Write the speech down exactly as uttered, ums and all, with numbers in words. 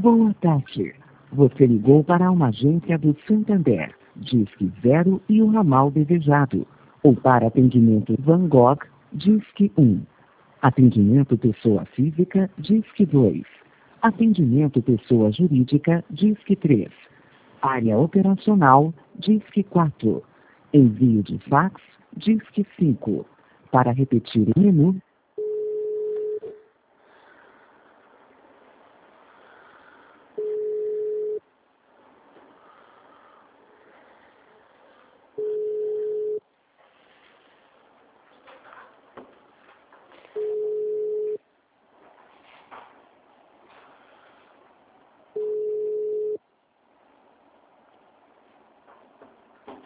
Boa tarde. Você ligou para uma agência do Santander, Disque Zero e o ramal desejado. Ou para atendimento Van Gogh, Disque um. Atendimento pessoa física, Disque dois. Atendimento pessoa jurídica, Disque três. Área operacional, Disque quatro. Envio de fax, Disque cinco. Para repetir o menu,